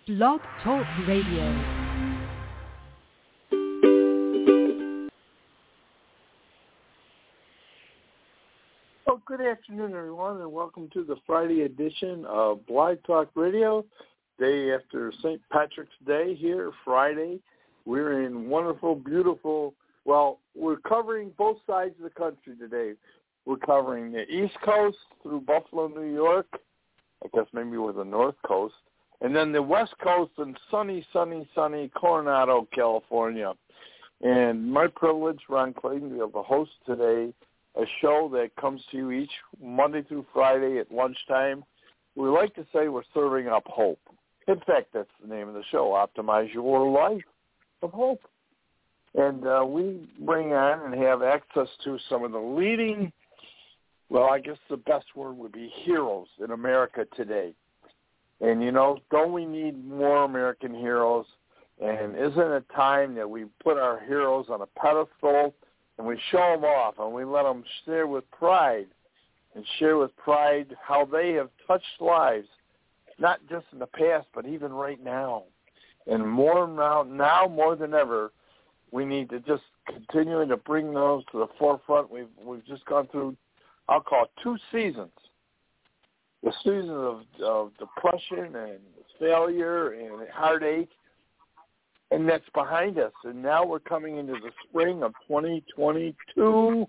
Blog Talk Radio. Well, good afternoon, everyone, and welcome to the Friday edition of Blog Talk Radio, day after St. Patrick's Day here, Friday. We're in wonderful, beautiful, well, we're covering both sides of the country today. We're covering the East Coast through Buffalo, New York, I guess maybe we're the North Coast, and then the West Coast and sunny Coronado, California. And my privilege, Ron Clayton, to be able to host today a show that comes to you each Monday through Friday at lunchtime. We like to say we're serving up hope. In fact, that's the name of the show, Optimize Your Life of Hope. And we bring on and have access to some of the leading, well, I guess the best word would be heroes in America today. And, you know, don't we need more American heroes? And isn't it time that we put our heroes on a pedestal and we show them off and we let them share with pride how they have touched lives, not just in the past, but even right now. And more now more than ever, we need to just continue to bring those to the forefront. We've just gone through, I'll call it 2 seasons. The season of depression and failure and heartache, and that's behind us. And now we're coming into the spring of 2022.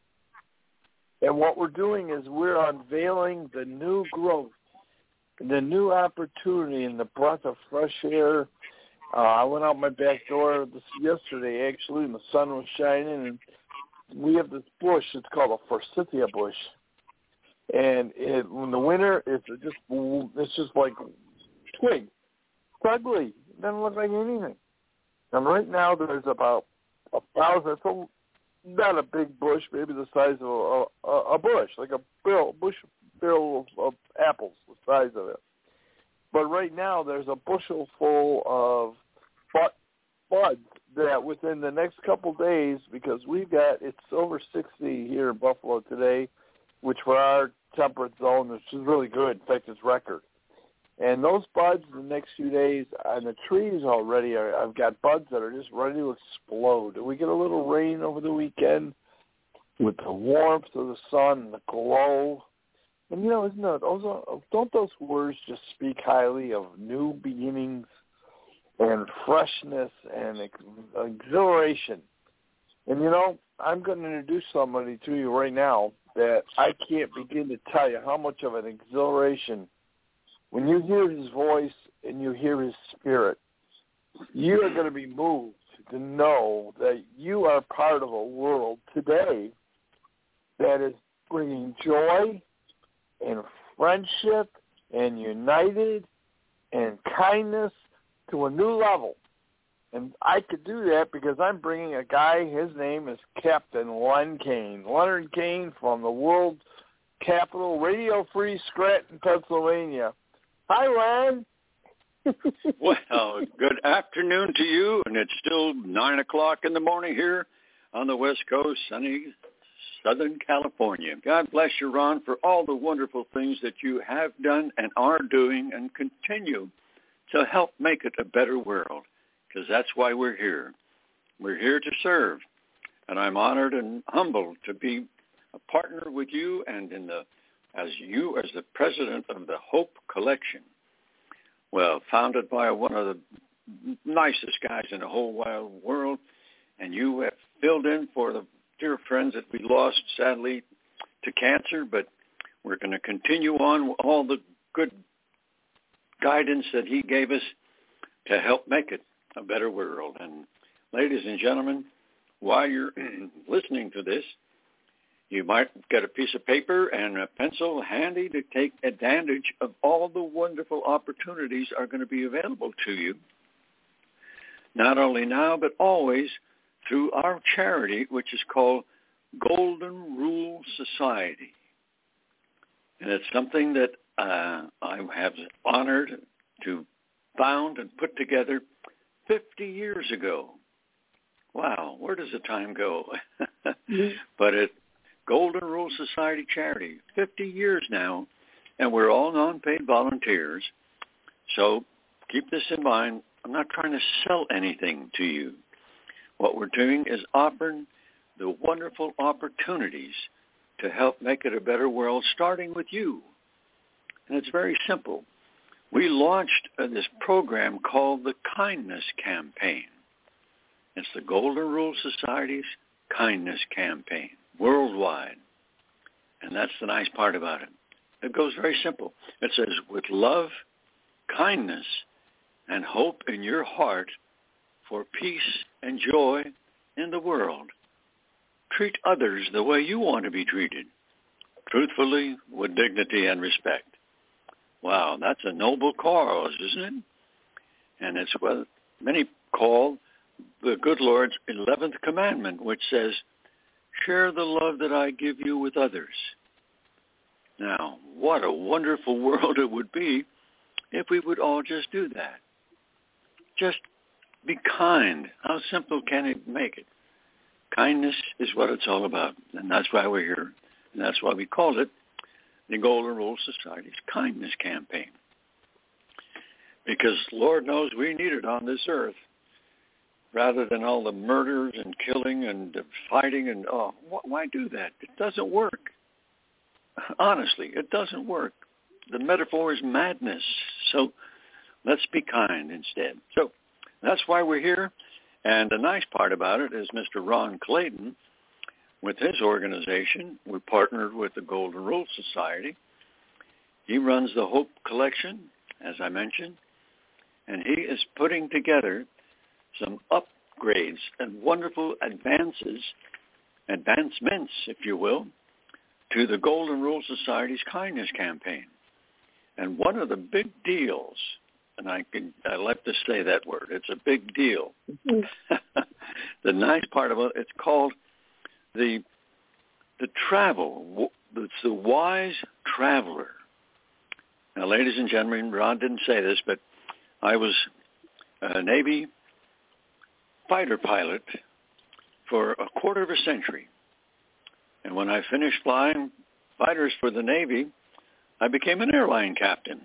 And what we're doing is we're unveiling the new growth, the new opportunity, and the breath of fresh air. I went out my back door yesterday, actually, and the sun was shining. And we have this bush. It's called a forsythia bush. And in the winter, it's just like twig. It's ugly. It doesn't look like anything. And right now there's about 1,000, so not a big bush, maybe the size of a bush, like a bush barrel of apples, the size of it. But right now there's a bushel full of buds that within the next couple days, because it's over 60 here in Buffalo today, which for our temperate zone, which is really good. In fact, it's record. And those buds in the next few days on the trees already, I've got buds that are just ready to explode. We get a little rain over the weekend with the warmth of the sun and the glow. And, you know, don't those words just speak highly of new beginnings and freshness and exhilaration? And, you know, I'm going to introduce somebody to you right now that I can't begin to tell you how much of an exhilaration. When you hear his voice and you hear his spirit, you are going to be moved to know that you are part of a world today that is bringing joy and friendship and united and kindness to a new level. And I could do that because I'm bringing a guy, his name is Captain Len Kane. Leonard Kane from the world capital, Radio Free Scranton, Pennsylvania. Hi, Len. Well, good afternoon to you, and it's still 9 o'clock in the morning here on the West Coast, sunny Southern California. God bless you, Ron, for all the wonderful things that you have done and are doing and continue to help make it a better world, because that's why we're here. We're here to serve, and I'm honored and humbled to be a partner with you and as the president of the Hope Collection. Well, founded by one of the nicest guys in the whole wide world, and you have filled in for the dear friends that we lost, sadly, to cancer, but we're going to continue on with all the good guidance that he gave us to help make it a better world. And ladies and gentlemen, while you're listening to this, you might get a piece of paper and a pencil handy to take advantage of all the wonderful opportunities are going to be available to you, not only now, but always through our charity, which is called Golden Rule Society. And it's something that I have honored to found and put together 50 years ago. Wow, where does the time go? But it Golden Rule Society charity, 50 years now, and we're all non-paid volunteers. So keep this in mind. I'm not trying to sell anything to you. What we're doing is offering the wonderful opportunities to help make it a better world, starting with you. And it's very simple. We launched this program called the Kindness Campaign. It's the Golden Rule Society's Kindness Campaign, worldwide. And that's the nice part about it. It goes very simple. It says, with love, kindness, and hope in your heart for peace and joy in the world, treat others the way you want to be treated, truthfully, with dignity and respect. Wow, that's a noble cause, isn't it? And it's what many call the good Lord's 11th commandment, which says, share the love that I give you with others. Now, what a wonderful world it would be if we would all just do that. Just be kind. How simple can it make it? Kindness is what it's all about, and that's why we're here. And that's why we called it the Golden Rule Society's Kindness Campaign. Because Lord knows we need it on this earth, rather than all the murders and killing and fighting and, why do that? It doesn't work. Honestly, it doesn't work. The metaphor is madness. So let's be kind instead. So that's why we're here. And the nice part about it is Mr. Ron Clayton, with his organization, we partnered with the Golden Rule Society. He runs the Hope Collection, as I mentioned, and he is putting together some upgrades and wonderful advancements, if you will, to the Golden Rule Society's Kindness Campaign. And one of the big deals, and I like to say that word, it's a big deal. The nice part about it, it's called the travel. It's the Wise Traveler. Now, ladies and gentlemen, Ron didn't say this, but I was a Navy fighter pilot for a quarter of a century. And when I finished flying fighters for the Navy, I became an airline captain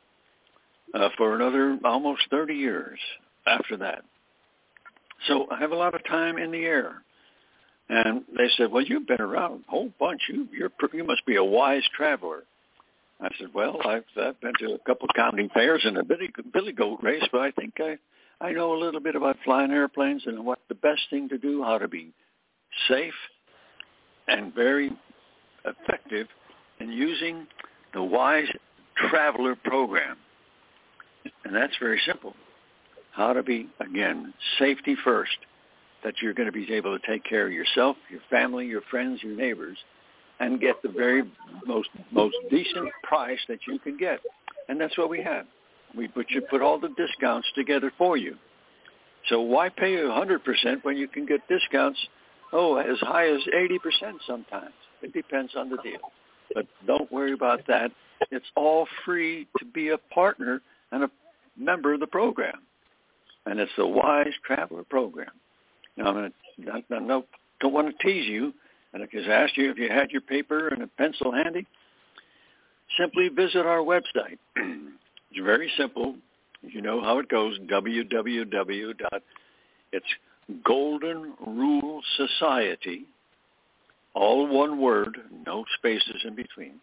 for another almost 30 years after that. So I have a lot of time in the air. And they said, well, you've been around a whole bunch. You must be a wise traveler. I said, well, I've been to a couple of county fairs and a billy goat race, but I think I know a little bit about flying airplanes and what the best thing to do, how to be safe and very effective in using the Wise Traveler program. And that's very simple. How to be, again, safety first, that you're going to be able to take care of yourself, your family, your friends, your neighbors, and get the very most decent price that you can get. And that's what we have. We put all the discounts together for you. So why pay 100% when you can get discounts, as high as 80% sometimes? It depends on the deal. But don't worry about that. It's all free to be a partner and a member of the program. And it's the Wise Traveler program. Now, I don't want to tease you, and I just asked you if you had your paper and a pencil handy. Simply visit our website. It's very simple. You know how it goes, It's Golden Rule Society, all one word, no spaces in between,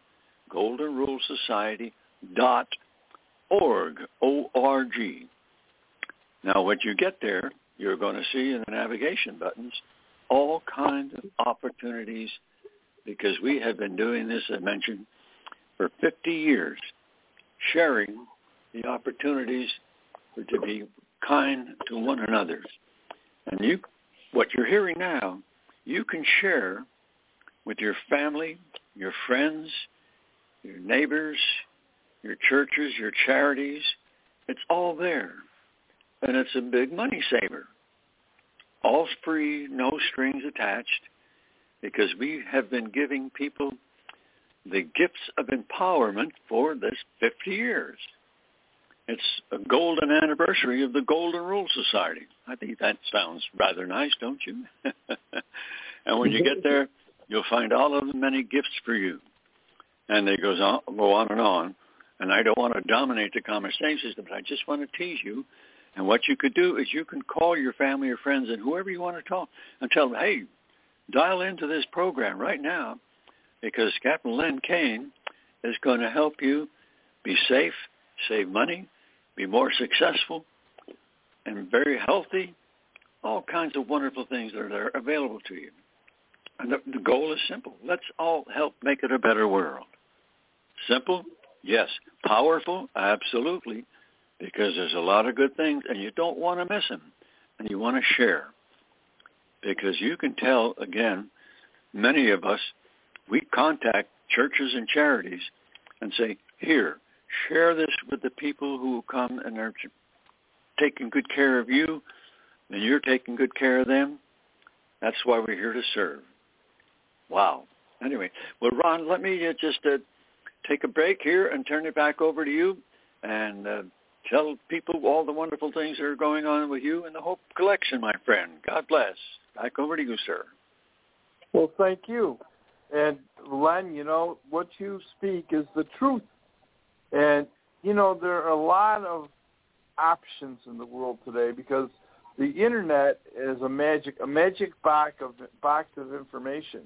goldenrulesociety.org, O-R-G. Now, what you get there, you're going to see in the navigation buttons all kinds of opportunities, because we have been doing this, I mentioned, for 50 years, sharing the opportunities to be kind to one another. And what you're hearing now, you can share with your family, your friends, your neighbors, your churches, your charities. It's all there. And it's a big money saver. All free, no strings attached, because we have been giving people the gifts of empowerment for this 50 years. It's a golden anniversary of the Golden Rule Society. I think that sounds rather nice, don't you? And when you get there, you'll find all of the many gifts for you. And they go on and on. And I don't want to dominate the conversation, but I just want to tease you. And what you could do is you can call your family or friends and whoever you want to talk and tell them, hey, dial into this program right now because Captain Len Kane is going to help you be safe, save money, be more successful, and very healthy, all kinds of wonderful things that are available to you. And the goal is simple. Let's all help make it a better world. Simple? Yes. Powerful? Absolutely. Because there's a lot of good things, and you don't want to miss them, and you want to share. Because you can tell, again, many of us, we contact churches and charities and say, here, share this with the people who come and are taking good care of you, and you're taking good care of them. That's why we're here to serve. Wow. Anyway, well, Ron, let me just take a break here and turn it back over to you and tell people all the wonderful things that are going on with you and the Hope Collection, my friend. God bless. Back over to you, sir. Well, thank you. And, Len, what you speak is the truth. And, there are a lot of options in the world today because the Internet is a magic box of information.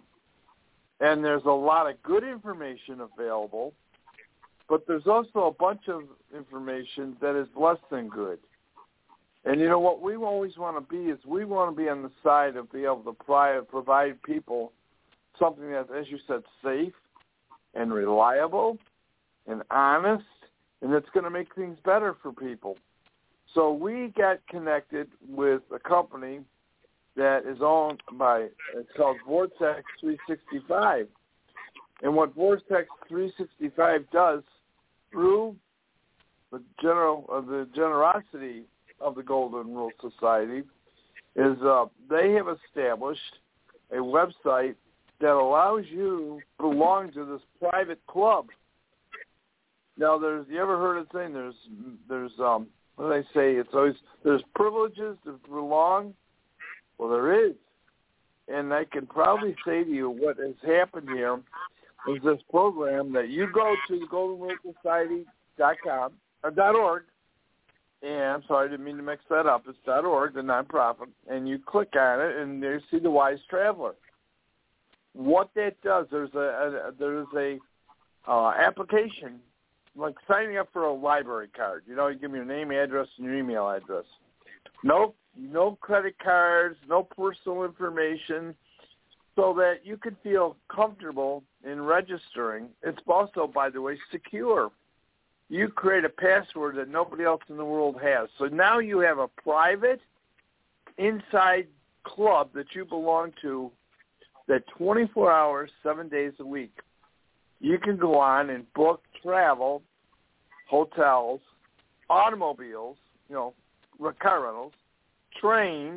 And there's a lot of good information available, but there's also a bunch of information that is less than good. And what we always want to be is we want to be on the side of being able to provide people something that, as you said, safe and reliable and honest, and it's going to make things better for people. So we got connected with a company that is owned by, it's called Vortex 365. And what Vortex 365 does through the generosity of the Golden Rule Society is they have established a website that allows you to belong to this private club. Now, you ever heard of the saying? There's what do they say? It's always there's privileges to belong. Well, there is, and I can probably say to you what has happened here is this program that you go to the GoldenRuleSociety.com or .org. And I'm sorry, I didn't mean to mix that up. It's .org, the nonprofit, and you click on it, and there you see the Wise Traveler. What that does, there's a application like signing up for a library card. You give me your name, address, and your email address. No credit cards, no personal information, so that you can feel comfortable in registering. It's also, by the way, secure. You create a password that nobody else in the world has. So now you have a private inside club that you belong to that 24 hours, 7 days a week. You can go on and book travel, hotels, automobiles, car rentals, trains,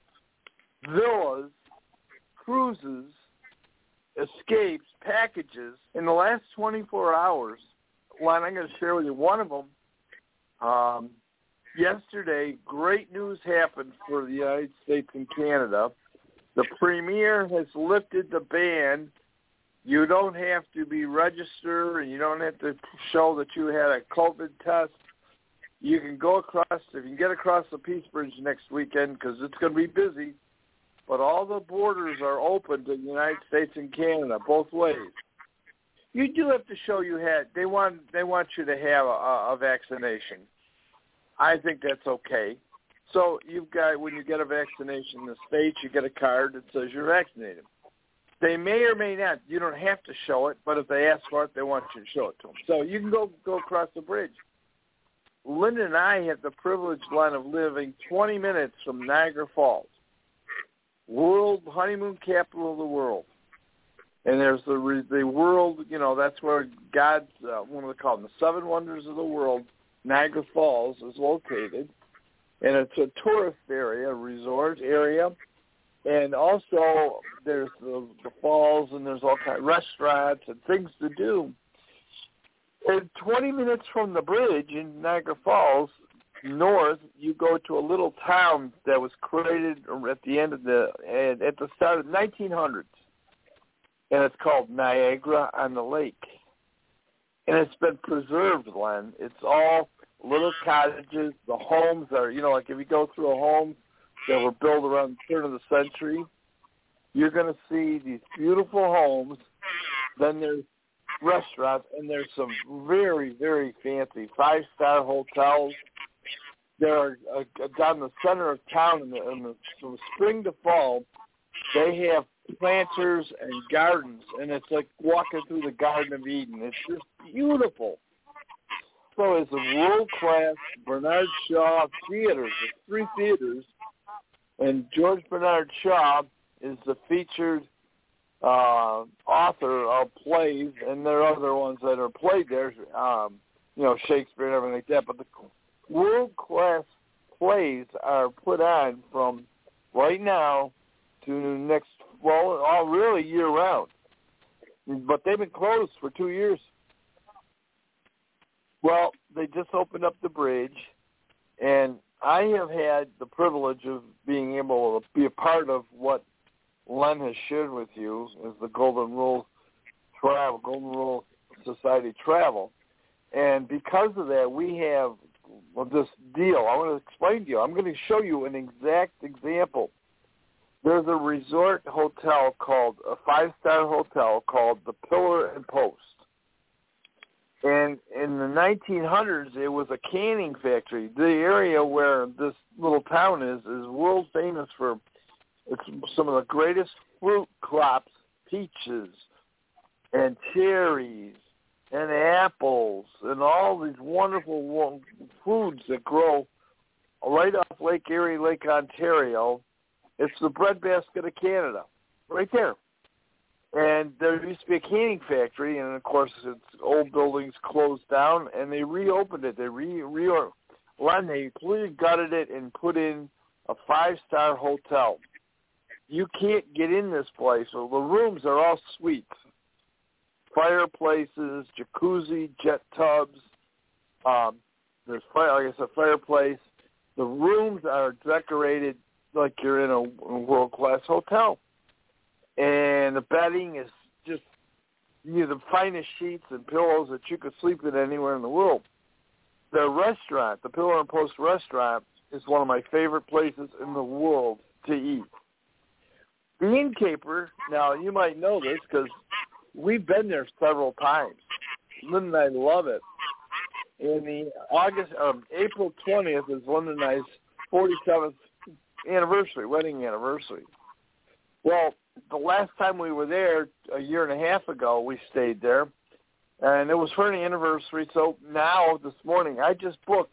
villas, cruises, escapes, packages. In the last 24 hours, Len, I'm going to share with you one of them. Yesterday, great news happened for the United States and Canada. The Premier has lifted the ban. You don't have to be registered, and you don't have to show that you had a COVID test. You can go across, if you can get across the Peace Bridge next weekend, because it's going to be busy, but all the borders are open to the United States and Canada, both ways. You do have to show they want you to have a vaccination. I think that's okay. So when you get a vaccination in the States, you get a card that says you're vaccinated. They may or may not. You don't have to show it, but if they ask for it, they want you to show it to them. So you can go across the bridge. Linda and I have the privilege, Len, of living 20 minutes from Niagara Falls, world honeymoon capital of the world. And there's the world, that's where God's, what do they call them, the seven wonders of the world, Niagara Falls is located. And it's a tourist area, a resort area. And also there's the falls, and there's all kinds of restaurants and things to do. And 20 minutes from the bridge in Niagara Falls, north, you go to a little town that was created at the start of the 1900s. And it's called Niagara on the Lake. and it's been preserved, Len. It's all little cottages. The homes are, like if you go through a home that were built around the turn of the century, you're going to see these beautiful homes. Then there's restaurants, and there's some very, very fancy 5-star hotels. There are down the center of town from spring to fall, they have planters and gardens, and it's like walking through the Garden of Eden. It's just beautiful. So it's a world-class Bernard Shaw theaters. There's 3 theaters, and George Bernard Shaw is the featured author of plays, and there are other ones that are played there, Shakespeare and everything like that. But the world-class plays are put on from right now to next, really year-round. But they've been closed for 2 years. Well, they just opened up the bridge, and I have had the privilege of being able to be a part of what Len has shared with you as the Golden Rule Society travel. And because of that, we have this deal. I want to explain to you. I'm going to show you an exact example. There's a resort hotel a 5-star hotel called the Pillar and Post. And in the 1900s, it was a canning factory. The area where this little town is world famous for some of the greatest fruit crops, peaches and cherries and apples and all these wonderful foods that grow right off Lake Erie, Lake Ontario. It's the breadbasket of Canada, right there. And there used to be a canning factory, and of course, its old buildings closed down, and they reopened it. They completely gutted it and put in a 5-star hotel. You can't get in this place. So the rooms are all suites, fireplaces, jacuzzi, jet tubs. There's a fireplace. The rooms are decorated like you're in a world-class hotel. And the bedding is just the finest sheets and pillows that you could sleep in anywhere in the world. The restaurant, the Pillar and Post restaurant, is one of my favorite places in the world to eat. The Innkeeper, now you might know this because we've been there several times. Lynn and I love it. In the April 20th is Lynn and I's 47th wedding anniversary. Well, the last time we were there, a year and a half ago, we stayed there, and it was for an anniversary. So now, this morning, I just booked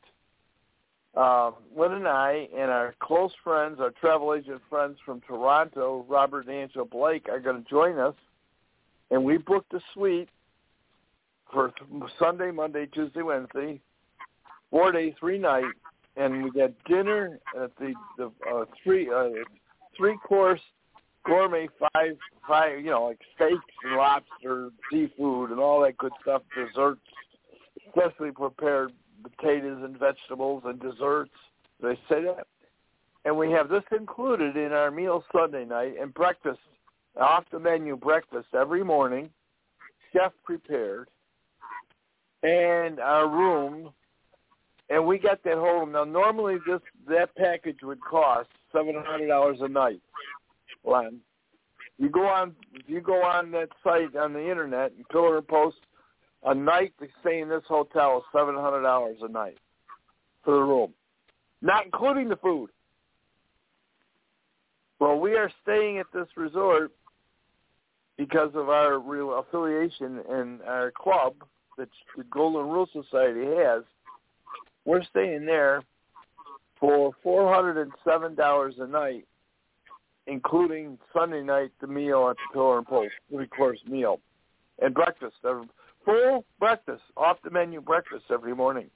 Lynn and I and our close friends, our travel agent friends from Toronto, Robert and Angela Blake, are going to join us, and we booked a suite for Sunday, Monday, Tuesday, Wednesday, 4 day, 3 night, and we got dinner at the 3-course gourmet five, like steaks and lobster, seafood, and all that good stuff, desserts, specially prepared potatoes and vegetables and desserts. Did I say that? And we have this included in our meal Sunday night, and breakfast, off-the-menu breakfast every morning, chef prepared, and our room, and we got that whole room. Now, normally that package would cost $700 a night. Len. If you go on that site on the internet and Pillar and Post, a night to stay in this hotel is $700 a night for the room, not including the food. Well, we are staying at this resort because of our real affiliation and our club that the Golden Rule Society has. We're staying there for $407 a night, including Sunday night, the meal at the Pillar and Post, 3-course meal, and breakfast, full breakfast, off-the-menu breakfast every morning.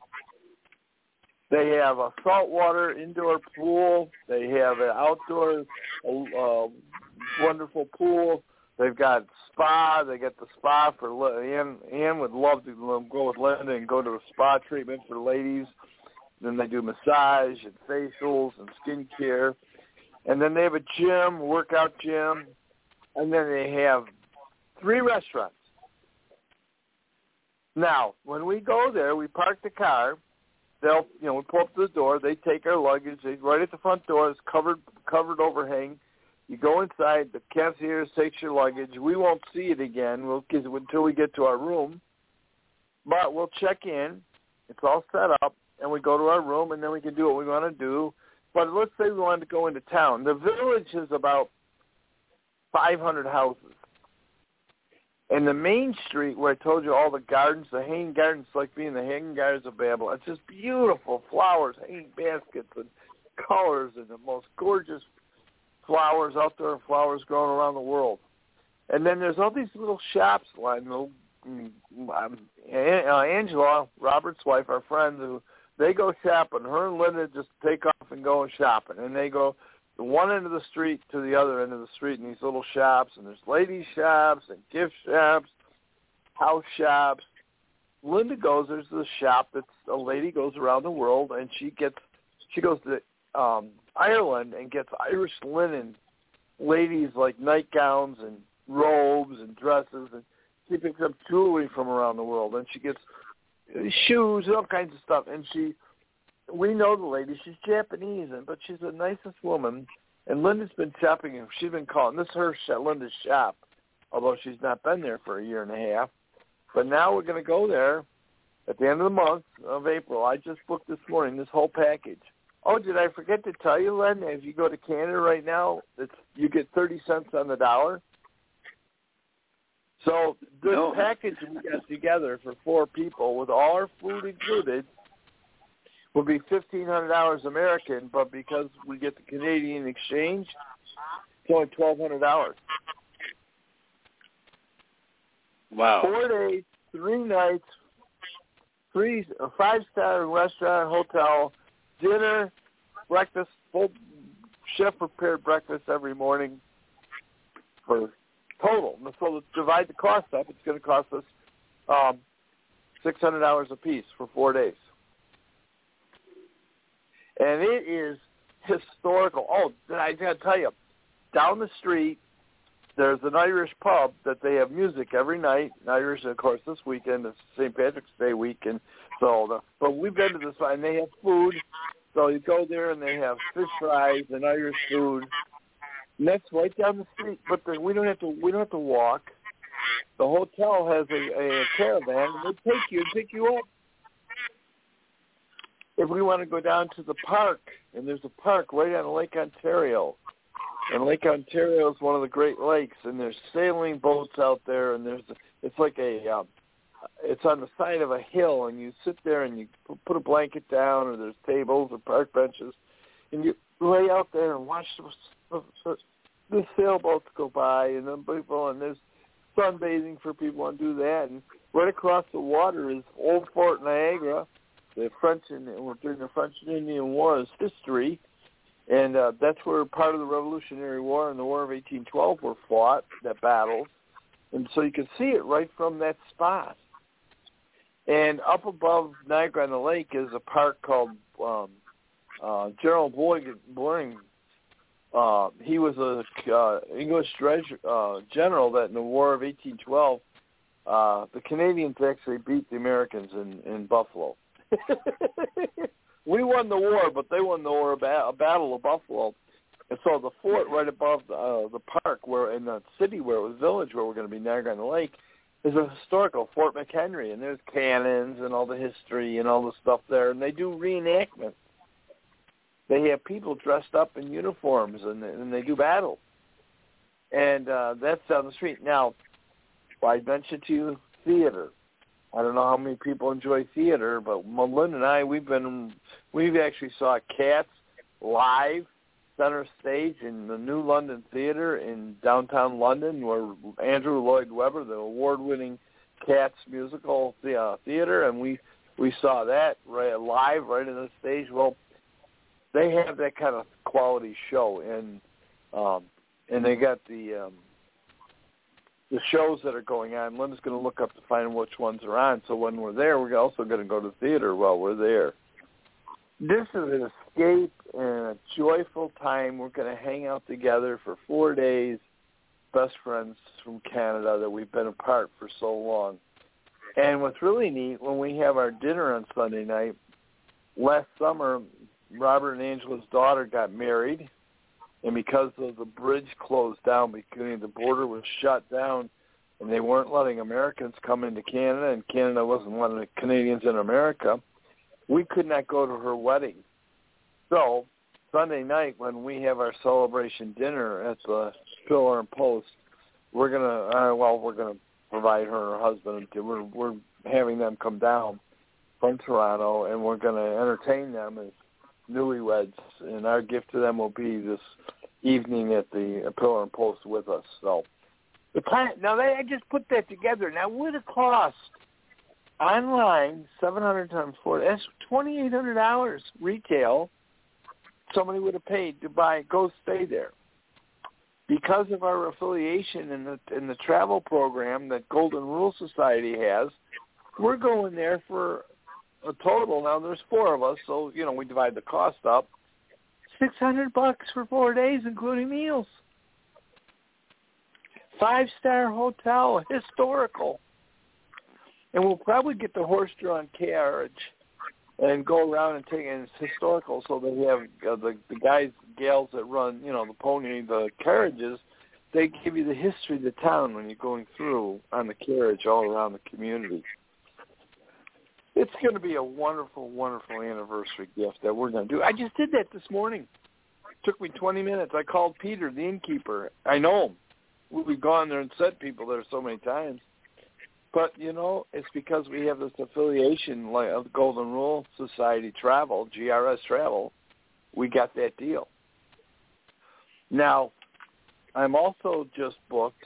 They have a saltwater indoor pool. They have an outdoor wonderful pool. They've got spa. They got the spa for Ann would love to go with Linda and go to a spa treatment for ladies. Then they do massage and facials and skincare. And then they have a gym, workout gym, and then they have 3 restaurants. Now, when we go there, we park the car. They'll, we pull up to the door. They take our luggage. Right at the front door is covered overhang. You go inside. The concierge takes your luggage. We won't see it again until we get to our room. But we'll check in. It's all set up, and we go to our room, and then we can do what we want to do. But let's say we wanted to go into town. The village is about 500 houses. And the main street where I told you all the gardens, the hanging gardens, like being the hanging gardens of Babylon. It's just beautiful flowers, hanging baskets and colors and the most gorgeous flowers, outdoor flowers growing around the world. And then there's all these little shops, Angela, Robert's wife, our friend, they go shopping. Her and Linda just take off and go shopping. And they go the one end of the street to the other end of the street in these little shops. And there's ladies' shops and gift shops, house shops. Linda goes, there's this shop that's a lady goes around the world, and she goes to Ireland and gets Irish linen, ladies like nightgowns and robes and dresses, and she picks up jewelry from around the world, and she gets shoes and all kinds of stuff. And we know the lady. She's Japanese, but she's the nicest woman. And Linda's been shopping, and she's been calling. This is Linda's shop, although she's not been there for a year and a half. But now we're going to go there at the end of the month of April. I just booked this morning this whole package. Oh, did I forget to tell you, Len, if you go to Canada right now, you get 30 cents on the dollar. So this package we got together for 4 people with all our food included will be $1,500 American, but because we get the Canadian exchange, it's only $1,200. Wow. 4 days, 3 nights, a 5-star restaurant, hotel, dinner, breakfast, full chef-prepared breakfast every morning for total. So to divide the cost up, it's going to cost us $600 a piece for 4 days. And it is historical. Oh, I got to tell you, down the street, there's an Irish pub that they have music every night. Irish, of course, this weekend is St. Patrick's Day weekend. But we've been to this, and they have food. So you go there, and they have fish fries and Irish food. And that's right down the street. But we don't have to walk. The hotel has a caravan, and they pick you up. If we want to go down to the park, and there's a park right on Lake Ontario, and Lake Ontario is one of the Great Lakes, and there's sailing boats out there, and it's on the side of a hill, and you sit there and you put a blanket down, or there's tables or park benches, and you lay out there and watch the sailboats go by, and then people, and there's sunbathing for people and do that, and right across the water is Old Fort Niagara. During the French and Indian War's history, and that's where part of the Revolutionary War and the War of 1812 were fought, that battles, and so you can see it right from that spot. And up above Niagara on the Lake is a park called General Boring. He was an English general that in the War of 1812, the Canadians actually beat the Americans in Buffalo. We won the war, but they won the war, a battle of Buffalo. And so the fort right above the park, where in the city where it was village where we're going to be, Niagara on the Lake, is a historical Fort McHenry, and there's cannons and all the history and all the stuff there, and they do reenactments. They have people dressed up in uniforms, and they do battles. And that's down the street. Now, I mentioned to you theater. I don't know how many people enjoy theater, but Melinda and I, we've actually saw Cats live, center stage in the New London Theatre in downtown London, where Andrew Lloyd Webber, the award-winning Cats musical theater, and we saw that live right in the stage. Well, they have that kind of quality show, and they got the shows that are going on. Linda's going to look up to find which ones are on. So when we're there, we're also going to go to the theater while we're there. This is an escape and a joyful time. We're going to hang out together for 4 days, best friends from Canada that we've been apart for so long. And what's really neat, when we have our dinner on Sunday night, last summer, Robert and Angela's daughter got married, and because of the bridge closed down, because the border was shut down, and they weren't letting Americans come into Canada, and Canada wasn't letting Canadians in America, we could not go to her wedding. So Sunday night, when we have our celebration dinner at the Pillar and Post, we're gonna provide her and her husband. We're having them come down from Toronto, and we're going to entertain them as newlyweds, and our gift to them will be this evening at the Pillar and Post with us. So I just put that together. Now, what it cost online, 700 times 4, that's $2,800 retail. Somebody would have paid to go stay there. Because of our affiliation in the travel program that Golden Rule Society has, we're going there for a total. Now there's 4 of us, so we divide the cost up. $600 for 4 days, including meals. 5-star hotel, historical, and we'll probably get the horse-drawn carriage and go around and take it. And it's historical, so they have the gals that run, the carriages. They give you the history of the town when you're going through on the carriage all around the community. It's going to be a wonderful, wonderful anniversary gift that we're going to do. I just did that this morning. It took me 20 minutes. I called Peter, the innkeeper. I know him. We've gone there and sent people there so many times. But, it's because we have this affiliation of the Golden Rule Society Travel, GRS Travel. We got that deal. Now, I'm also just booked.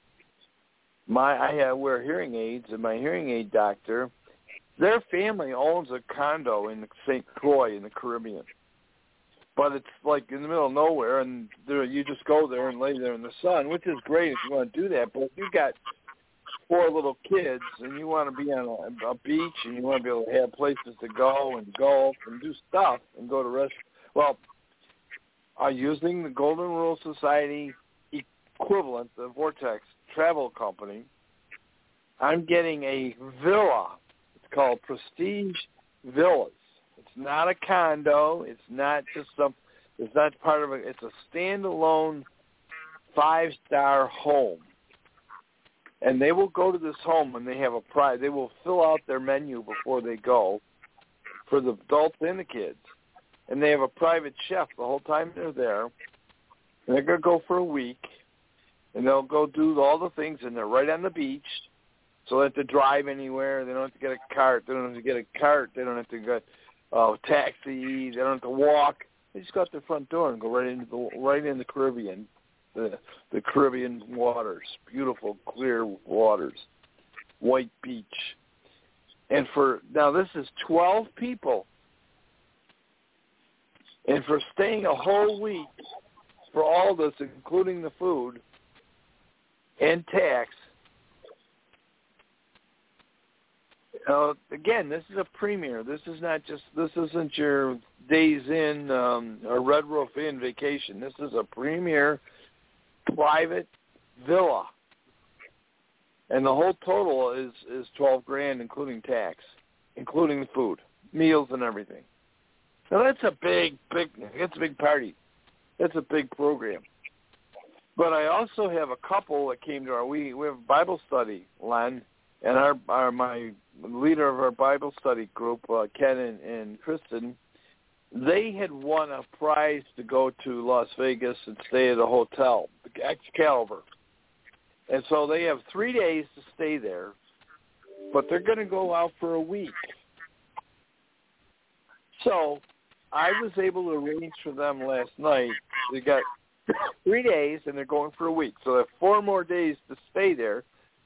I wear hearing aids, and my hearing aid doctor, their family owns a condo in St. Croix in the Caribbean. But it's like in the middle of nowhere, and you just go there and lay there in the sun, which is great if you want to do that. But if you got 4 little kids, and you want to be on a beach, and you want to be able to have places to go and golf and do stuff and go to restaurants. Well, using the Golden Rule Society equivalent, the Vortex Travel Company, I'm getting a villa. It's called Prestige Villas. It's not a condo. It's not just it's not part of it. It's a standalone 5-star home. And they will go to this home when they have a prize. They will fill out their menu before they go for the adults and the kids. And they have a private chef the whole time they're there. And they're going to go for a week. And they'll go do all the things, and they're right on the beach. So they don't have to drive anywhere. They don't have to get a cart. They don't have to get a cart. They don't have to get a taxi. They don't have to walk. They just go out the front door and go right in the Caribbean. The Caribbean waters, beautiful, clear waters, white beach. And now this is 12 people. And for staying a whole week, for all this, including the food and tax, again, this is a premier. This isn't your days in or Red Roof Inn vacation. This is a premier private villa, and the whole total is $12,000, including tax, including the food, meals, and everything. Now that's a big party. That's a big program. But I also have a couple that came to we have a Bible study, Len, and my leader of our Bible study group, Ken and Kristen. They had won a prize to go to Las Vegas and stay at a hotel, Excalibur. And so they have 3 days to stay there, but they're going to go out for a week. So I was able to arrange for them last night. They got 3 days, and they're going for a week. So they have 4 more days to stay there.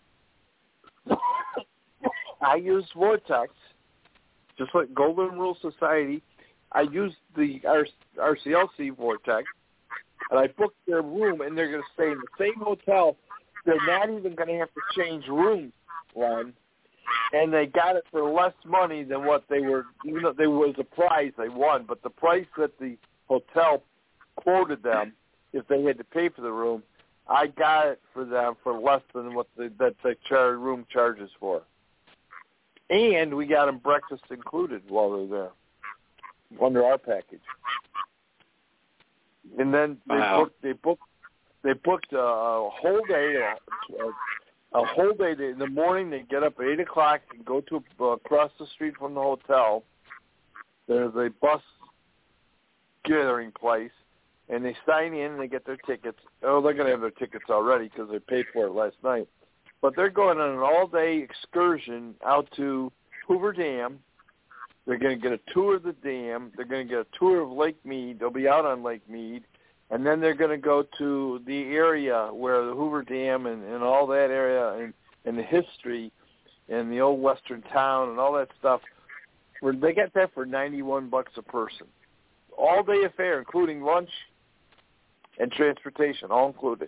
I used Vortex, just like Golden Rule Society. I used the RCLC Vortex, and I booked their room, and they're going to stay in the same hotel. They're not even going to have to change rooms, Len. And they got it for less money than what they were, even though there was a prize they won. But the price that the hotel quoted them, if they had to pay for the room, I got it for them for less than what that room charges for. And we got them breakfast included while they're there under our package. And then they booked a whole day, a whole day. In the morning, they get up at 8 o'clock and go to across the street from the hotel. There's a bus gathering place, and they sign in and they get their tickets. Oh, they're going to have their tickets already because they paid for it last night. But they're going on an all-day excursion out to Hoover Dam. They're going to get a tour of the dam. They're going to get a tour of Lake Mead. They'll be out on Lake Mead. And then they're going to go to the area where the Hoover Dam and all that area and the history and the old western town and all that stuff. They get that for $91 a person. All-day affair, including lunch and transportation, all included.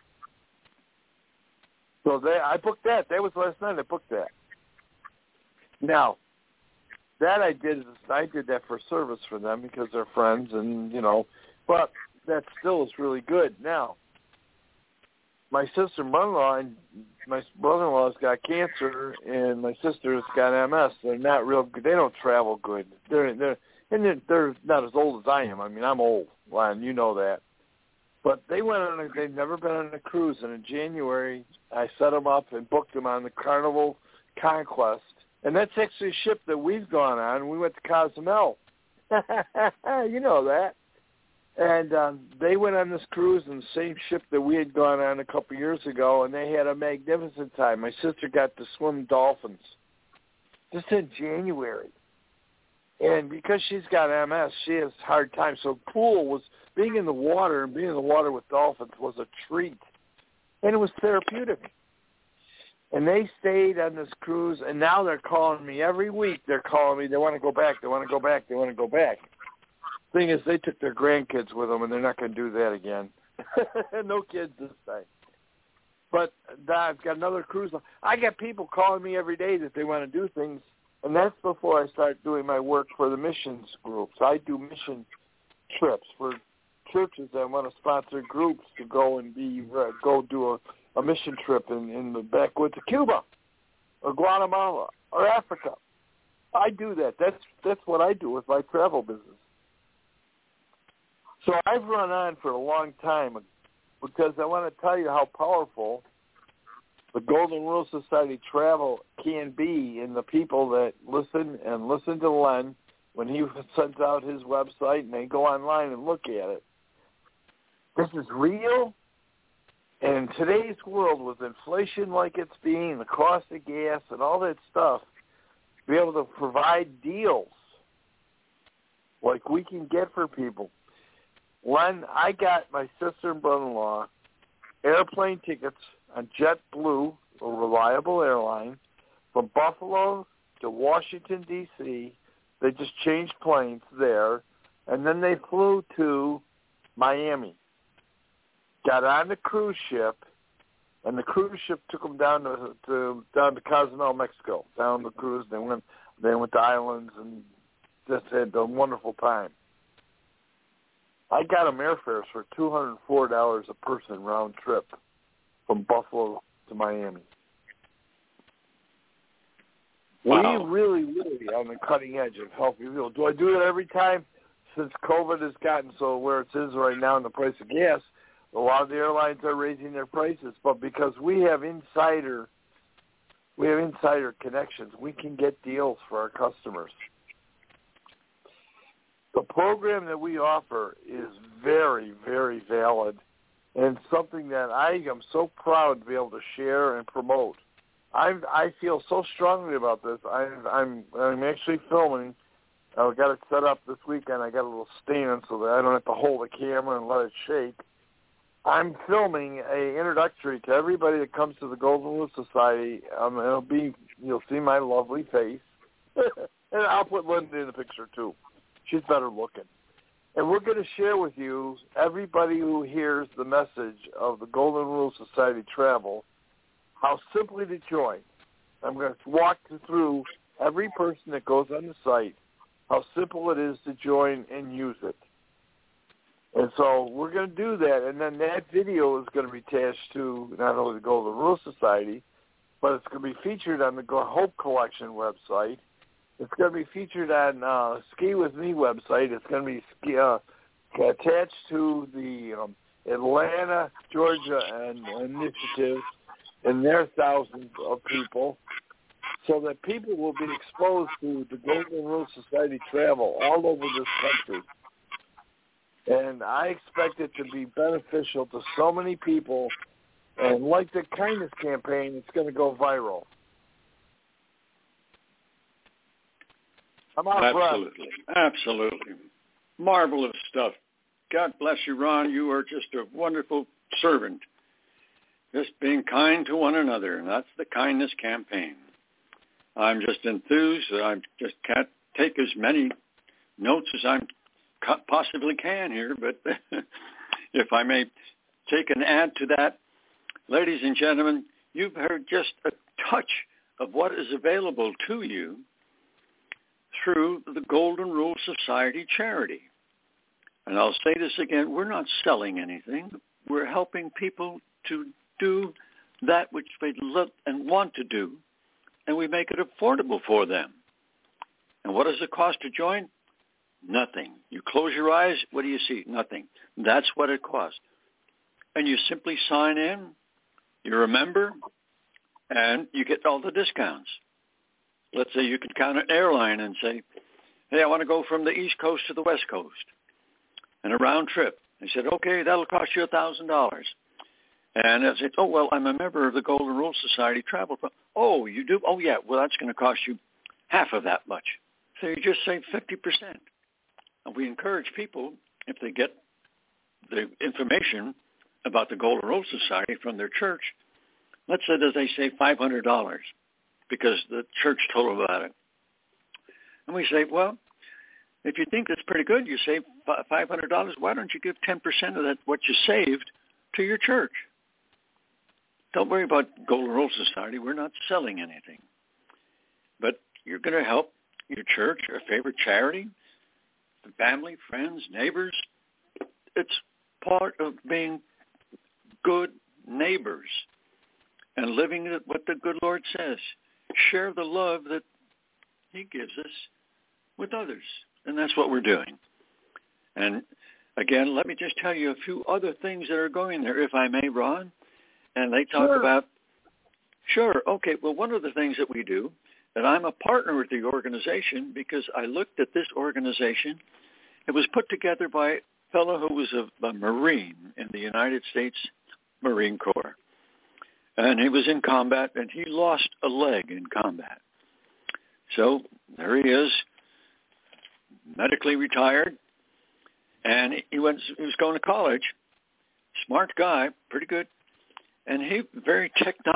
So I booked that. That was last night. I booked that. Now, that I did that for service for them because they're friends and, but that still is really good. Now, my sister and brother-in-law, and my brother-in-law's got cancer and my sister's got MS. They're not real good. They don't travel good. They're not as old as I am. I mean, I'm old, Lon, you know that. But they've never been on a cruise, and in January I set them up and booked them on the Carnival Conquest, and that's actually a ship that we've gone on. We went to Cozumel, you know that, and they went on this cruise in the same ship that we had gone on a couple years ago, and they had a magnificent time. My sister got to swim dolphins just in January, and because she's got MS, she has a hard time. So being in the water and being in the water with dolphins was a treat, and it was therapeutic. And they stayed on this cruise, and now they're calling me every week. They're calling me. They want to go back. They want to go back. They want to go back. Thing is, they took their grandkids with them, and they're not going to do that again. No kids this time. But I've got another cruise. I got people calling me every day that they want to do things, and that's before I start doing my work for the missions groups. I do mission trips for churches that want to sponsor groups to go and go do a mission trip in the backwoods of Cuba or Guatemala or Africa. I do that. That's what I do with my travel business. So I've run on for a long time because I want to tell you how powerful the Golden Rule Society travel can be in the people that listen to Len when he sends out his website and they go online and look at it. This is real, and in today's world with inflation like it's being, the cost of gas and all that stuff, be able to provide deals like we can get for people. When I got my sister and brother-in-law airplane tickets on JetBlue, a reliable airline, from Buffalo to Washington, D.C., they just changed planes there, and then they flew to Miami. Got on the cruise ship, and the cruise ship took them down to Cozumel, Mexico. Down the cruise, they went to islands and just had a wonderful time. I got them airfares for $204 a person round trip from Buffalo to Miami. Wow. We really on the cutting edge of helping people. Do I do it every time? Since COVID has gotten so where it is right now in the price of gas, a lot of the airlines are raising their prices. But because we have insider connections, we can get deals for our customers. The program that we offer is very, very valid and something that I am so proud to be able to share and promote. I feel so strongly about this. I'm actually filming. I've got it set up this weekend. I got a little stand so that I don't have to hold the camera and let it shake. I'm filming a introductory to everybody that comes to the Golden Rule Society. You'll see my lovely face, and I'll put Linda in the picture too. She's better looking. And we're going to share with you, everybody who hears the message of the Golden Rule Society Travel, how simply to join. I'm going to walk you through every person that goes on the site, how simple it is to join and use it. And so we're going to do that, and then that video is going to be attached to not only the Golden Rule Society, but it's going to be featured on the Hope Collection website. It's going to be featured on Ski With Me website. It's going to be attached to the Atlanta, Georgia initiative and their thousands of people, so that people will be exposed to the Golden Rule Society travel all over this country. And I expect it to be beneficial to so many people. And like the kindness campaign, it's going to go viral. I'm out, Absolutely. Absolutely. Marvelous stuff. God bless you, Ron. You are just a wonderful servant. Just being kind to one another, and that's the kindness campaign. I'm just enthused. I just can't take as many notes as I possibly can here, but if I may take an add to that, ladies and gentlemen, you've heard just a touch of what is available to you through the Golden Rule Society charity. And I'll say this again, we're not selling anything. We're helping people to do that which they love and want to do, and we make it affordable for them. And what does it cost to join? Nothing. You close your eyes, what do you see? Nothing. That's what it costs. And you simply sign in, you're a member, and you get all the discounts. Let's say you could count an airline and say, hey, I want to go from the East Coast to the West Coast, and a round trip. They said, okay, that'll cost you $1,000. And I said, oh, well, I'm a member of the Golden Rule Society Travel Club. Oh, you do? Oh, yeah, well, that's going to cost you half of that much. So you just save 50%. And we encourage people, if they get the information about the Golden Rule Society from their church, let's say that they save $500 because the church told them about it. And we say, well, if you think that's pretty good, you save $500, why don't you give 10% of that, what you saved, to your church? Don't worry about Golden Rule Society. We're not selling anything. But you're going to help your church, your favorite charity, family, friends, neighbors. It's part of being good neighbors and living what the good Lord says. Share the love that he gives us with others. And that's what we're doing. And again, let me just tell you a few other things that are going there, if I may, Ron. And they talk about, okay, well, one of the things that we do, and I'm a partner with the organization because I looked at this organization. It was put together by a fellow who was a Marine in the United States Marine Corps. And he was in combat, and he lost a leg in combat. So there he is, medically retired, and he was going to college. Smart guy, pretty good. And he very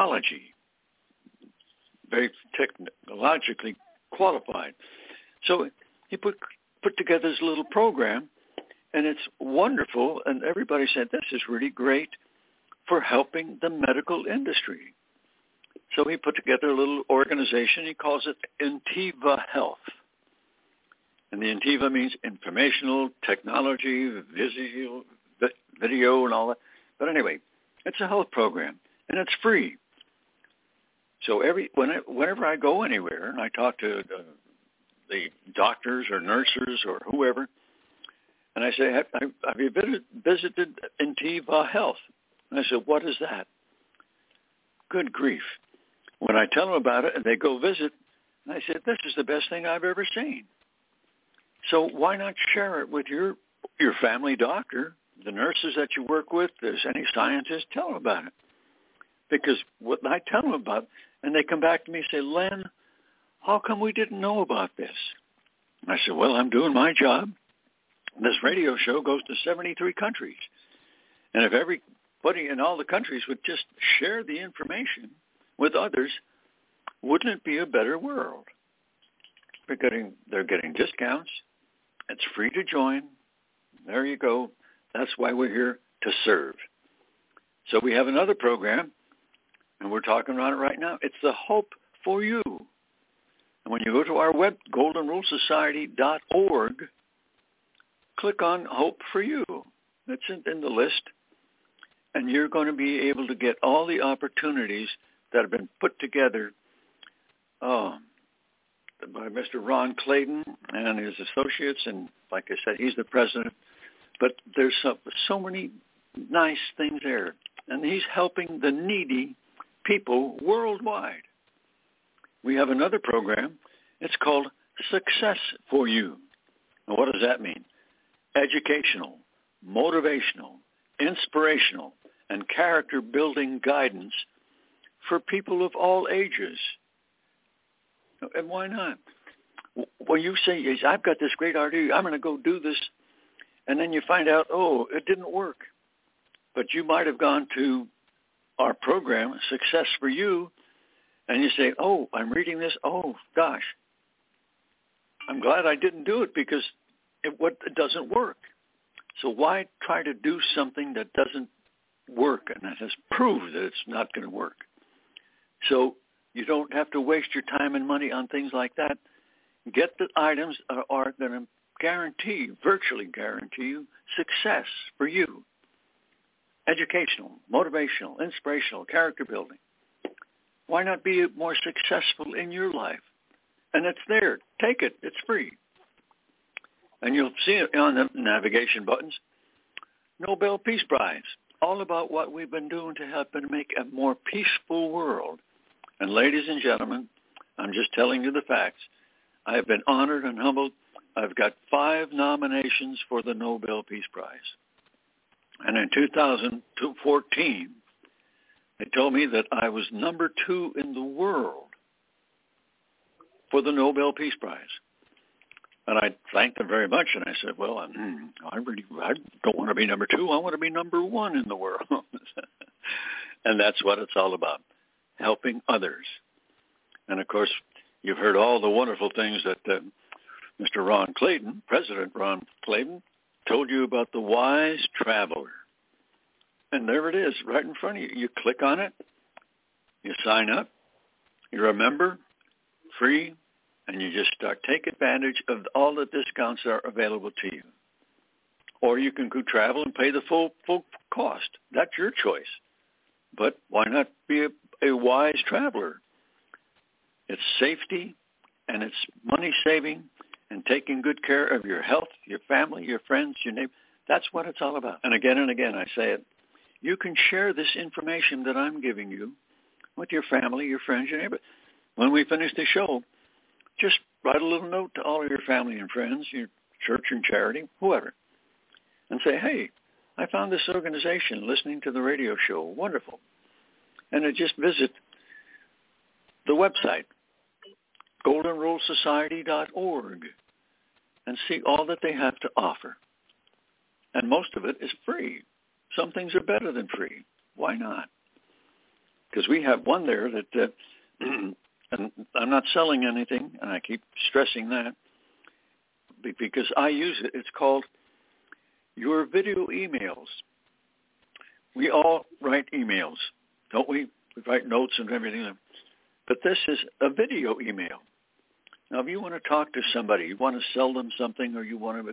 technologically qualified. So he put together this little program, and it's wonderful. And everybody said, this is really great for helping the medical industry. So he put together a little organization. He calls it Intiva Health. And the Intiva means informational technology, video, and all that. But anyway, it's a health program, and it's free. So whenever I go anywhere and I talk to the doctors or nurses or whoever, and I say, have you visited Intiva Health? And I said, what is that? Good grief. When I tell them about it and they go visit, and I said, this is the best thing I've ever seen. So why not share it with your family doctor, the nurses that you work with, there's any scientists, tell them about it. Because what I tell them about, and they come back to me and say, Len, how come we didn't know about this? And I said, well, I'm doing my job. This radio show goes to 73 countries. And if everybody in all the countries would just share the information with others, wouldn't it be a better world? They're getting discounts. It's free to join. There you go. That's why we're here to serve. So we have another program, and we're talking about it right now. It's the Hope for You. And when you go to our web, goldenrulesociety.org, click on Hope for You. It's in the list. And you're going to be able to get all the opportunities that have been put together by Mr. Ron Clayton and his associates, and like I said, he's the president. But there's so many nice things there, and he's helping the needy people worldwide. We have another program. It's called Success for You. Now, what does that mean? Educational, motivational, inspirational, and character-building guidance for people of all ages. And why not? When you say, I've got this great idea, I'm going to go do this, and then you find out, oh, it didn't work. But you might have gone to our program, Success for You, and you say, oh, I'm reading this. Oh, gosh, I'm glad I didn't do it because it doesn't work. So why try to do something that doesn't work and that has proved that it's not going to work? So you don't have to waste your time and money on things like that. Get the items that are going to virtually guarantee you success for you. Educational, motivational, inspirational, character building. Why not be more successful in your life? And it's there. Take it. It's free. And you'll see it on the navigation buttons. Nobel Peace Prize. All about what we've been doing to help and make a more peaceful world. And ladies and gentlemen, I'm just telling you the facts. I have been honored and humbled. I've got 5 nominations for the Nobel Peace Prize. And in 2014, they told me that I was number 2 in the world for the Nobel Peace Prize. And I thanked them very much, and I said, well, I don't want to be number 2. I want to be number 1 in the world. And that's what it's all about, helping others. And, of course, you've heard all the wonderful things that Mr. Ron Clayton, President Ron Clayton, told you about the wise traveler. And there it is, right in front of you. You click on it, you sign up, you're a member, free, and you just take advantage of all the discounts that are available to you. Or you can go travel and pay the full cost. That's your choice. But why not be a wise traveler? It's safety, and it's money saving, and taking good care of your health, your family, your friends, your neighbor. That's what it's all about. And again, I say it. You can share this information that I'm giving you with your family, your friends, your neighbor. When we finish the show, just write a little note to all of your family and friends, your church and charity, whoever, and say, hey, I found this organization listening to the radio show. Wonderful. And just visit the website, goldenrulesociety.org, and see all that they have to offer. And most of it is free. Some things are better than free. Why not? Because we have one there that, and I'm not selling anything, and I keep stressing that, because I use it. It's called Your Video Emails. We all write emails, don't we? We write notes and everything. But this is a video email. Now, if you want to talk to somebody, you want to sell them something, or you want to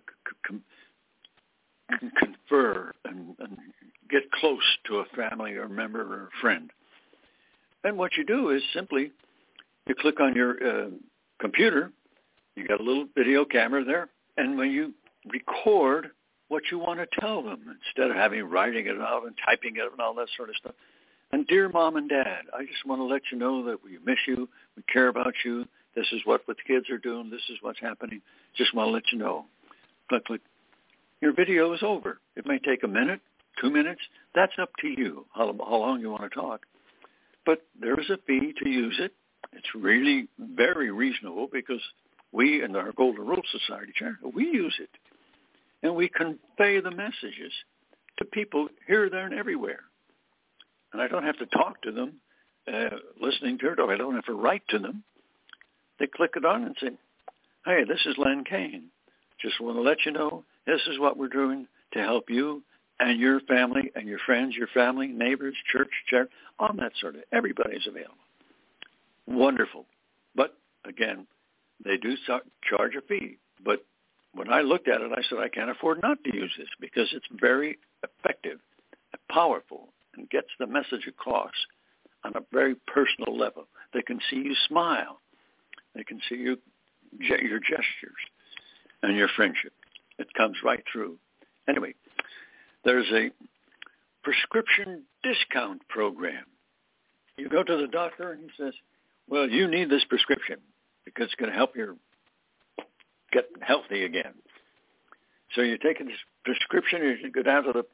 confer and get close to a family or member or a friend, then what you do is simply you click on your computer, you got a little video camera there, and when you record what you want to tell them, instead of writing it out and typing it and all that sort of stuff. And dear Mom and Dad, I just want to let you know that we miss you, we care about you, this is what the kids are doing, this is what's happening, just want to let you know. Click, click. Your video is over. It may take a minute, 2 minutes. That's up to you, how long you want to talk. But there is a fee to use it. It's really very reasonable because we in our Golden Rule Society charity, we use it. And we convey the messages to people here, there, and everywhere. And I don't have to talk to them listening to it, or I don't have to write to them. They click it on and say, hey, this is Len Kane. Just want to let you know this is what we're doing to help you and your family and your friends, your family, neighbors, church, charity, on that sort of. Everybody's available. Wonderful. But, again, they do charge a fee. But when I looked at it, I said, I can't afford not to use this because it's very effective and powerful and gets the message across on a very personal level. They can see you smile. They can see your gestures and your friendship. It comes right through. Anyway, there's a prescription discount program. You go to the doctor and he says, well, you need this prescription because it's going to help you get healthy again. So you take this prescription, you go down to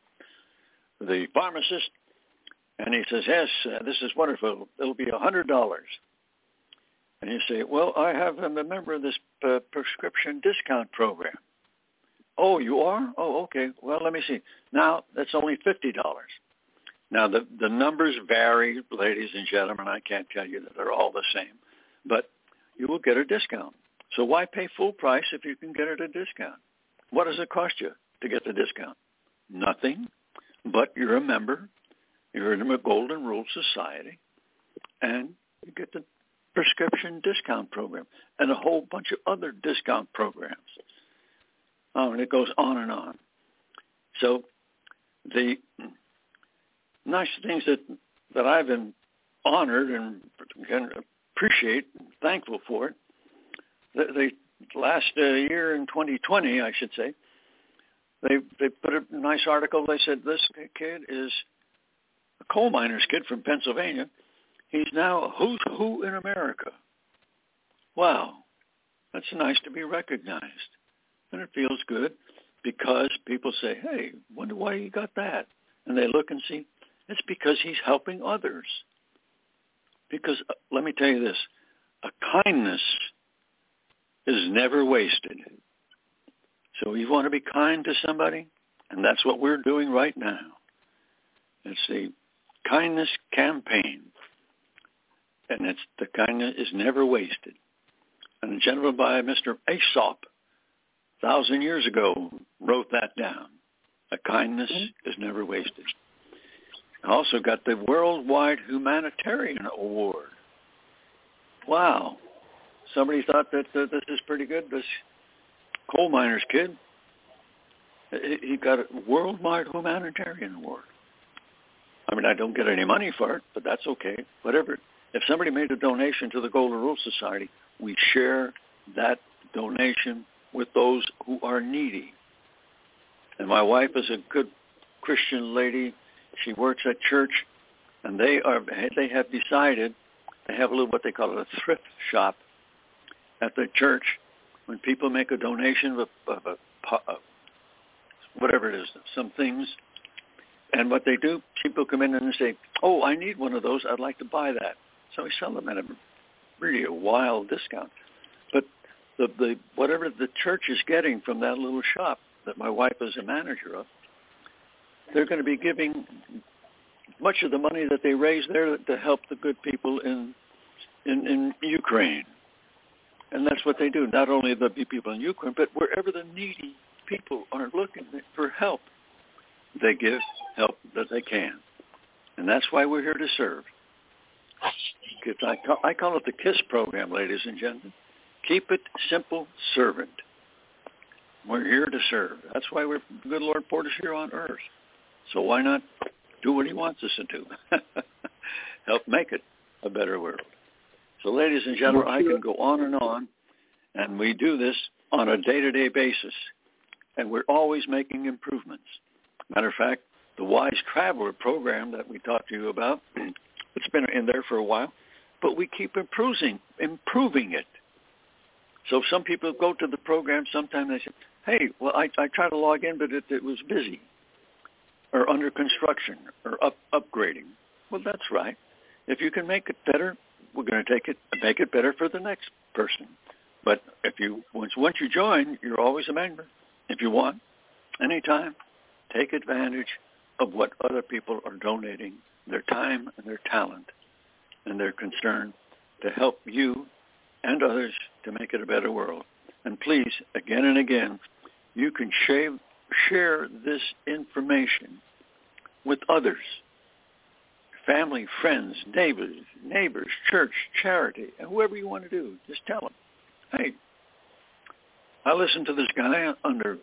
the pharmacist, and he says, yes, this is wonderful. It'll be $100. And you say, well, I have a member of this prescription discount program. Oh, you are? Oh, okay. Well, let me see. Now, that's only $50. Now, the numbers vary, ladies and gentlemen. I can't tell you that they're all the same. But you will get a discount. So why pay full price if you can get it at a discount? What does it cost you to get the discount? Nothing, but you're a member. You're in the Golden Rule Society, and you get the prescription discount program and a whole bunch of other discount programs. Oh, and it goes on and on. So the nice things that I've been honored and appreciate, thankful for it, the last year in 2020, I should say, they put a nice article. They said this kid is a coal miner's kid from Pennsylvania. He's now a who's who in America. Wow, that's nice to be recognized. And it feels good because people say, hey, wonder why you got that. And they look and see, it's because he's helping others. Because let me tell you this, a kindness is never wasted. So you want to be kind to somebody, and that's what we're doing right now. It's the kindness campaign, and it's the kindness is never wasted. And a gentleman by Mr. Aesop, 1,000 years ago, wrote that down. A kindness is never wasted. I also got the Worldwide Humanitarian Award. Wow. Somebody thought that this is pretty good. This coal miner's kid, he got a Worldwide Humanitarian Award. I mean, I don't get any money for it, but that's okay. Whatever. If somebody made a donation to the Golden Rule Society, we share that donation with those who are needy. And my wife is a good Christian lady. She works at church, and they have decided they have a little what they call a thrift shop at the church. When people make a donation of whatever it is, some things, and what they do, people come in and say, oh, I need one of those. I'd like to buy that. So we sell them at a wild discount. But the whatever the church is getting from that little shop that my wife is a manager of, they're going to be giving much of the money that they raise there to help the good people in Ukraine. And that's what they do. Not only the people in Ukraine, but wherever the needy people are looking for help, they give help that they can. And that's why we're here to serve. I call it the KISS program, ladies and gentlemen. Keep it simple, servant. We're here to serve. That's why the good Lord put us here on earth. So why not do what he wants us to do? Help make it a better world. So ladies and gentlemen, I can go on, and we do this on a day-to-day basis, and we're always making improvements. Matter of fact, the Wise Traveler program that we talked to you about, it's been in there for a while, but we keep improving it. So some people go to the program, sometimes they say, hey, well, I tried to log in, but it was busy or under construction or upgrading. Well, that's right. If you can make it better, we're going to make it better for the next person. But once you join, you're always a member. If you want, anytime, take advantage of what other people are donating, their time and their talent and their concern to help you and others to make it a better world. And please, again and again, you can share this information with others, family, friends, neighbors, church, charity, and whoever you want to do. Just tell them, hey, I listened to this guy under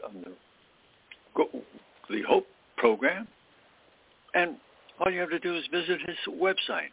the Hope program, and all you have to do is visit his website,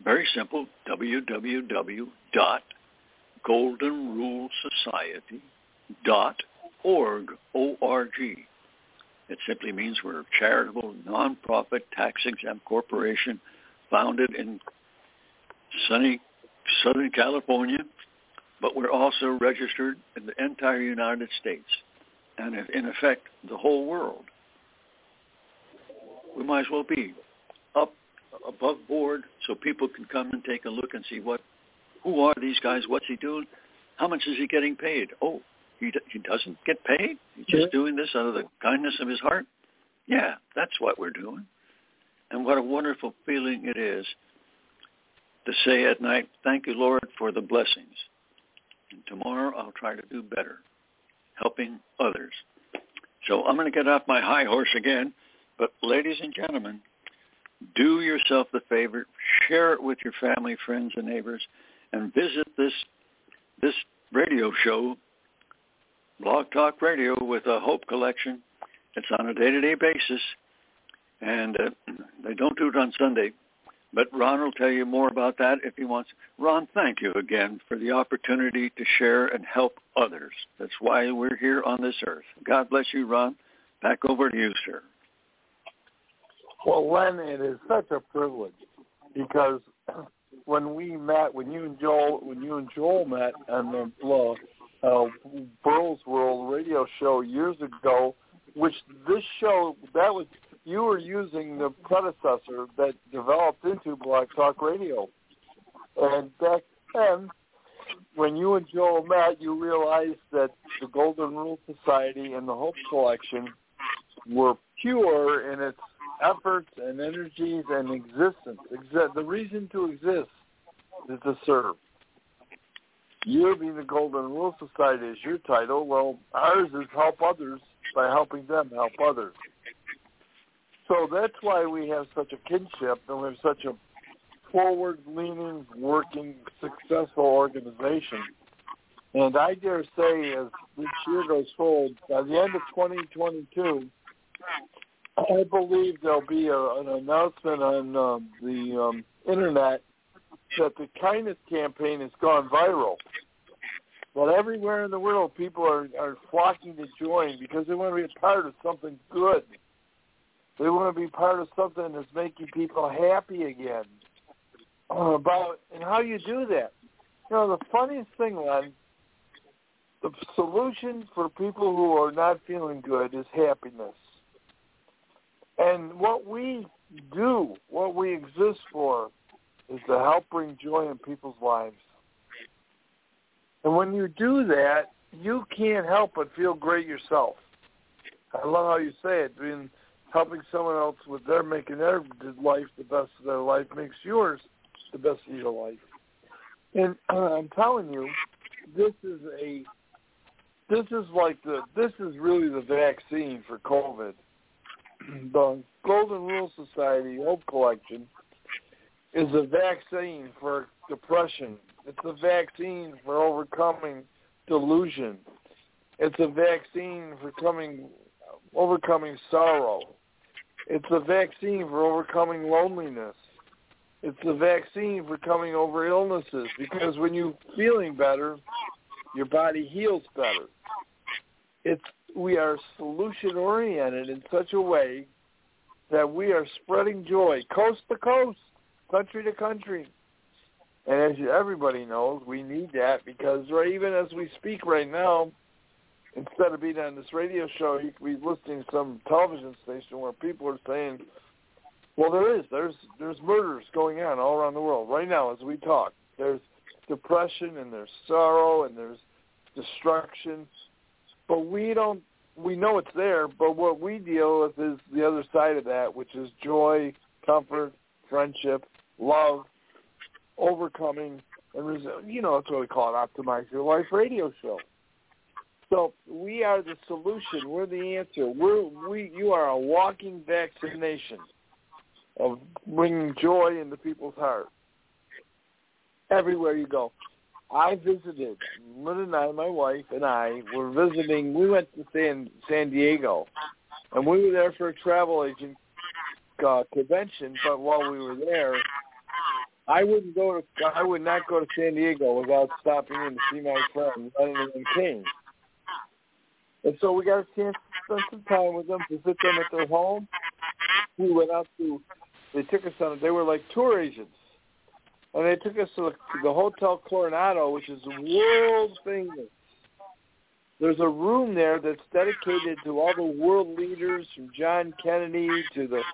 Very simple, www.goldenrulesociety.org, O-R-G. It simply means we're a charitable, nonprofit, tax-exempt corporation founded in sunny Southern California, but we're also registered in the entire United States and, in effect, the whole world. We might as well be up above board so people can come and take a look and see who are these guys, what's he doing, how much is he getting paid? Oh, he doesn't get paid? He's just doing this out of the kindness of his heart? Yeah, that's what we're doing. And what a wonderful feeling it is to say at night, thank you, Lord, for the blessings. And tomorrow I'll try to do better, helping others. So I'm going to get off my high horse again. But ladies and gentlemen, do yourself the favor, share it with your family, friends, and neighbors, and visit this radio show, Blog Talk Radio with a Hope Collection. It's on a day-to-day basis, and they don't do it on Sunday. But Ron will tell you more about that if he wants. Ron, thank you again for the opportunity to share and help others. That's why we're here on this earth. God bless you, Ron. Back over to you, sir. Well, Len, it is such a privilege because when we met, when you and Joel met on the Burl's World radio show years ago, which this show, you were using the predecessor that developed into Blog Talk Radio. And back then, when you and Joel met, you realized that the Golden Rule Society and the Hope Collection were pure in its efforts and energies and existence. The reason to exist is to serve. You being the Golden Rule Society is your title. Well, ours is help others by helping them help others. So that's why we have such a kinship and we have such a forward-leaning, working, successful organization. And I dare say, as this year goes forward, by the end of 2022, I believe there'll be an announcement on the Internet that the kindness campaign has gone viral. But everywhere in the world, people are flocking to join because they want to be a part of something good. They want to be part of something that's making people happy again. And how you do that. You know, the funniest thing, Len, the solution for people who are not feeling good is happiness. And what we do, what we exist for, is to help bring joy in people's lives. And when you do that, you can't help but feel great yourself. I love how you say it. Being helping someone else with making their life the best of their life makes yours the best of your life. And I'm telling you, this is really the vaccine for COVID. The Golden Rule Society Hope Collection is a vaccine for depression. It's a vaccine for overcoming delusion. It's a vaccine for overcoming sorrow. It's a vaccine for overcoming loneliness. It's a vaccine for coming over illnesses because when you're feeling better, your body heals better. We are solution-oriented in such a way that we are spreading joy coast to coast, country to country. And as everybody knows, we need that because even as we speak right now, instead of being on this radio show, you could be listening to some television station where people are saying, well, there's murders going on all around the world right now as we talk. There's depression and there's sorrow and there's destruction. But we know it's there, but what we deal with is the other side of that, which is joy, comfort, friendship, love, overcoming, and that's what we call it, Optimize Your Life radio show. So we are the solution. We're the answer. You are a walking vaccination of bringing joy into people's hearts everywhere you go. I visited, Lynn and I, my wife and I, were visiting. We went to San Diego, and we were there for a travel agent convention. But while we were there, I would not go to San Diego without stopping in to see my friend Lennon and Kane. And so we got a chance to spend some time with them, visit them at their home. We went out they took us on, they were like tour agents. And they took us to the Hotel Coronado, which is world famous. There's a room there that's dedicated to all the world leaders, from John Kennedy to the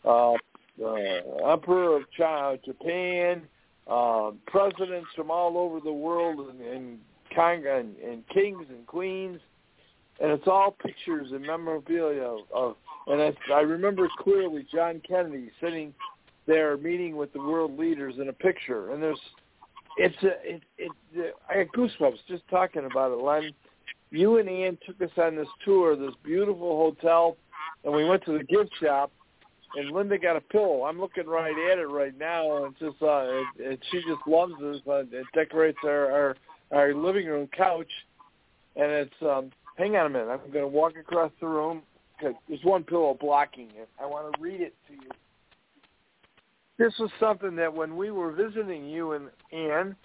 Emperor of Japan, presidents from all over the world, and kings and queens. And it's all pictures and memorabilia I remember clearly John Kennedy sitting there meeting with the world leaders in a picture. And I got goosebumps just talking about it, Len. You and Ann took us on this tour, this beautiful hotel, and we went to the gift shop, and Linda got a pillow. I'm looking right at it right now, and just she just loves this. It decorates our living room couch, and it's hang on a minute. I'm going to walk across the room because there's one pillow blocking it. I want to read it to you. This was something that when we were visiting you and Ann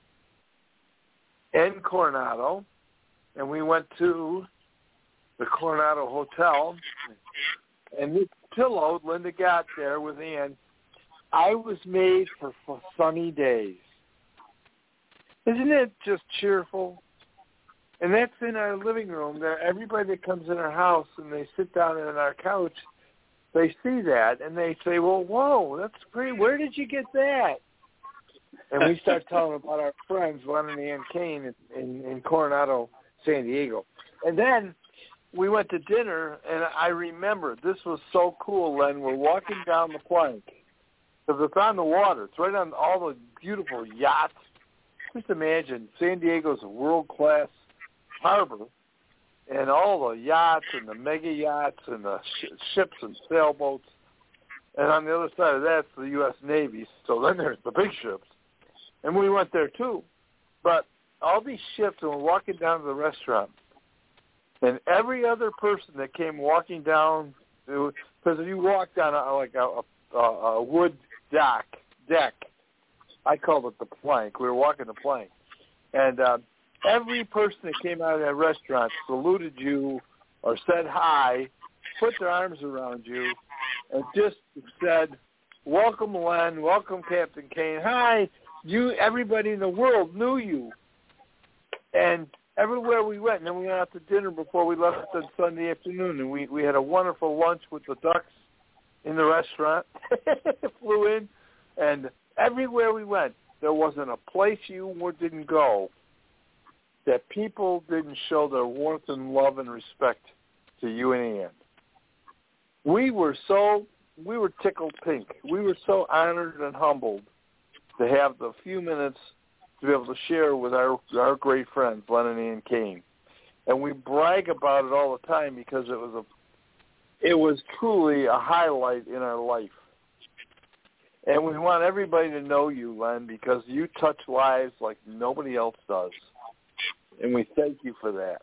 in Coronado, and we went to the Coronado Hotel, and this pillow Linda got there with Ann, I was made for sunny days. Isn't it just cheerful? And that's in our living room. Everybody that comes in our house and they sit down on our couch, they see that and they say, well, whoa, that's great. Where did you get that? And we start telling about our friends, Lennon and Ann Kane in Coronado, San Diego. And then we went to dinner, and I remember this was so cool, Len. We're walking down the plank because it's on the water. It's right on all the beautiful yachts. Just imagine San Diego's a world-class harbor, and all the yachts and the mega yachts and the ships and sailboats. And on the other side of that's the U.S. Navy. So then there's the big ships. And we went there too. But all these ships, and we're walking down to the restaurant, and every other person that came walking down, because if you walked on a wood deck, I called it the plank. We were walking the plank. And every person that came out of that restaurant saluted you or said hi, put their arms around you, and just said, welcome, Len, welcome, Captain Kane. Hi, everybody in the world knew you. And everywhere we went, and then we went out to dinner before we left on Sunday afternoon, and we had a wonderful lunch with the Ducks in the restaurant. Flew in, and everywhere we went, there wasn't a place you didn't go that people didn't show their warmth and love and respect to you and Ann. We were tickled pink. We were so honored and humbled to have the few minutes to be able to share with our great friends, Lennon and Ann Kane. And we brag about it all the time because it was truly a highlight in our life. And we want everybody to know you, Len, because you touch lives like nobody else does. And we thank you for that.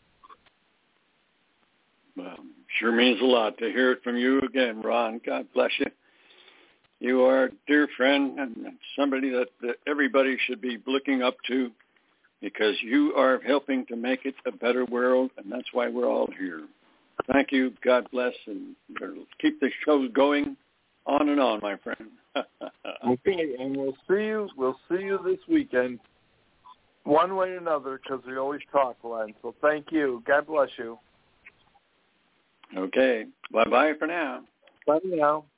Well, sure means a lot to hear it from you again, Ron. God bless you. You are a dear friend and somebody that everybody should be looking up to because you are helping to make it a better world, and that's why we're all here. Thank you. God bless, and keep the show going on and on, my friend. Okay, and we'll see you this weekend, one way or another, because we always talk, Len. So thank you. God bless you. Okay. Bye-bye for now. Bye now.